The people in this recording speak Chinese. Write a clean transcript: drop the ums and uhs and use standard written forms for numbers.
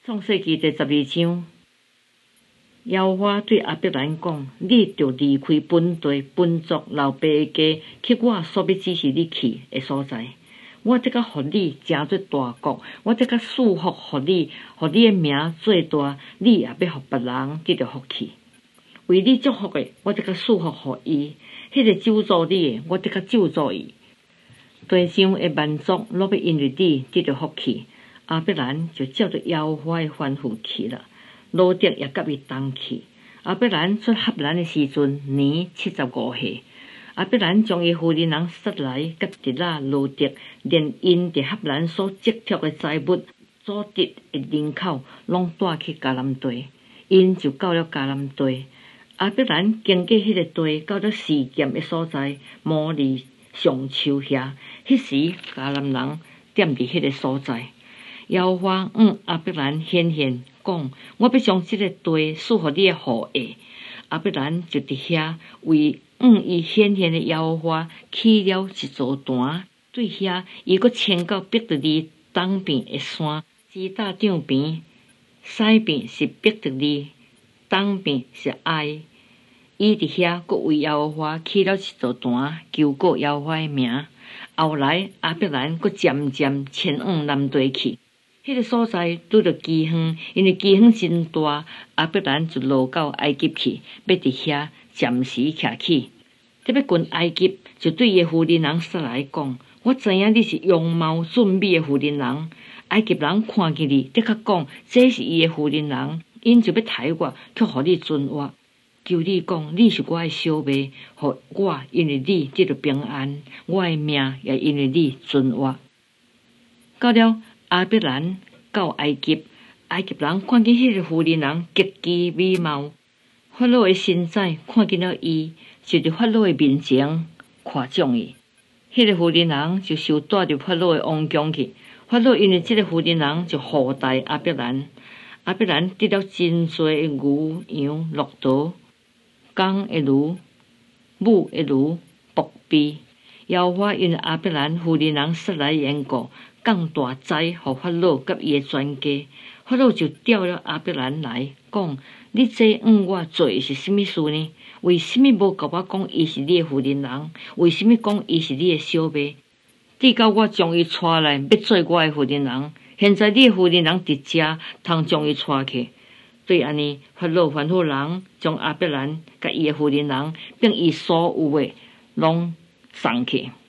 创世纪第12章，耶和华对亚伯兰讲：“你着离开本地、本族、老爸的家，去我所要指示你去的所在。我这个予你成做大国，我这个祝福予你，予你的名做大，你也要予别人得到福气。为你祝福的，我这个祝福予伊；迄个咒诅你的，我这个咒诅伊。地上的万族拢要因为你得到福气。”亚伯兰就照着耶和华的吩咐去了，罗得也甲伊同去。亚伯兰出合兰的时阵，年75岁。亚伯兰将伊夫人人杀来，甲直拉罗得，连因伫合兰所积蓄的财物、所得的人口，拢带去迦南地。因就到了迦南地。亚伯兰经过迄个地，到了示剑的所在，摩利上树遐。迄时迦南人踮伫迄个所在。耶和华亚伯兰显现讲：“我要将这个地赐予你的后裔。”亚伯兰就伫遐为伊显现的耶和华起了一座坛，对遐伊阁迁到伯特利东边的山，支搭帐边，西边是伯特利，东边是爱。伊伫遐阁为耶和华起了一座坛，求告耶和华的名。后来亚伯兰阁渐渐迁往南地去。迄个所在拄着饥荒，因为饥荒真大，亚伯兰就落到埃及去，要伫遐暂时徛起。要进埃及，就对伊夫人人撒来讲：“我知影你是容貌俊美的夫人人，埃及人看见你，得较讲这是伊的夫人人，因就要抬我，去互你尊我。求你讲，你是我的小妹，互我因为你得到平安，我的命也因为你尊我。”到了亚伯兰到埃及，埃及人看见迄个妇人人极其美貌，法老的臣宰看见了伊，就伫法老的面前夸奖伊。迄个妇人人就受带入法老的王宫去。法老因为这个妇人人就厚待亚伯兰。亚伯兰得了真多的牛羊骆驼、公的驴、母的驴、仆婢。耶和华因亚伯兰妇人人撒来缘故，降大灾予法老甲伊的全家。法老就调了亚伯兰来，讲：“你这我做的是什么事呢？为什么无甲我讲伊是你的妇人人？为什么讲伊是你的小妹？直到我将伊带来，要做我的妇人人。现在你的妇人人伫遮，通将伊带去。”对安尼，法老吩咐人将亚伯兰甲伊的妇人人，并伊所有的，拢送去。